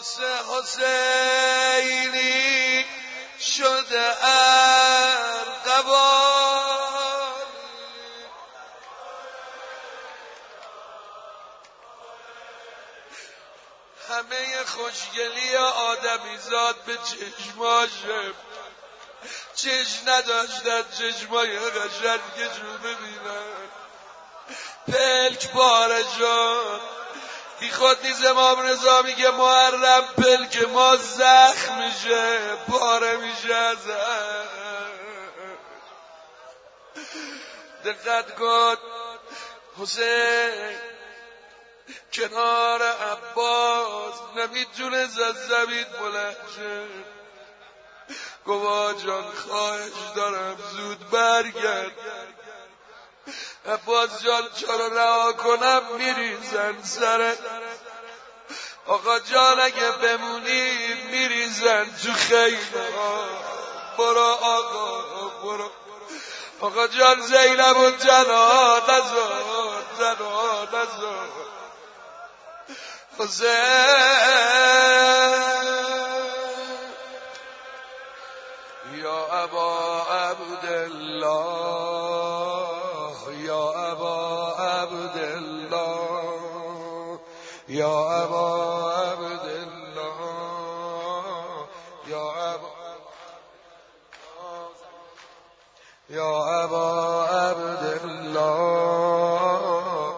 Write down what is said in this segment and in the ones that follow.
حسینی شده ارغوان، همه خوشگلی آدمیزاد به چشماشه، چشم نداشتن چشمای قشنگشو ببینن. پلک پاره شد، بی خود نیز امام رضا میگه محرم پلک ما زخم میشه، پاره میشه ازش. دقت کن، حسین کنار عباس نمیتونه از زمین بلند شه. گفت جان خواهش دارم زود برگرد. عباس جان چرا رها کنم میریزن سرت. آقا جان اگه بمونی میریزن تو خیمه ها. برو آقا برو. آقا جان زینب و جنا نزار، جنا نزار. حسین یا ابا عبدالله، یا ابا عبدالله، یا ابا عبدالله، یا ابا عبدالله.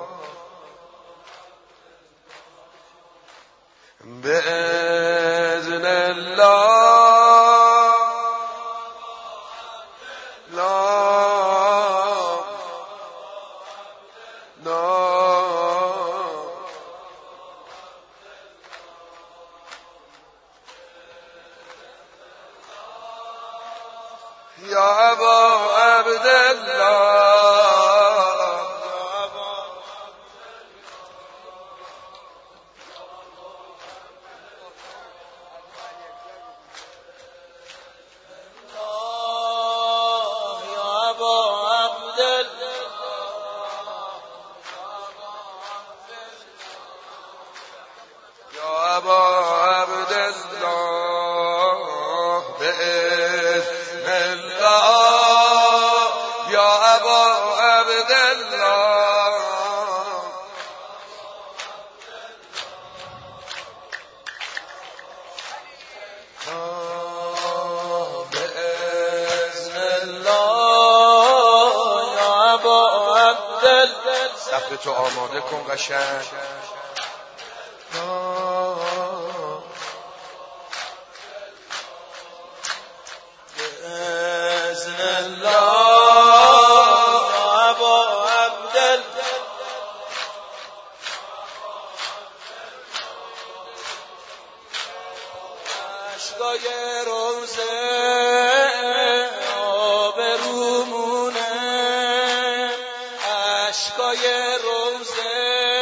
بإذن الله لا لا یا ابا عبدالله، یا ابا عبدالله بإذن الله، یا ابا عبدالله. بإذن الله یا ابا عبدالله. صفت رو آماده کن قشنگ. بإذن الله یا ابا عبدالله. اشکای روزه آبرومونه، اشکای روزه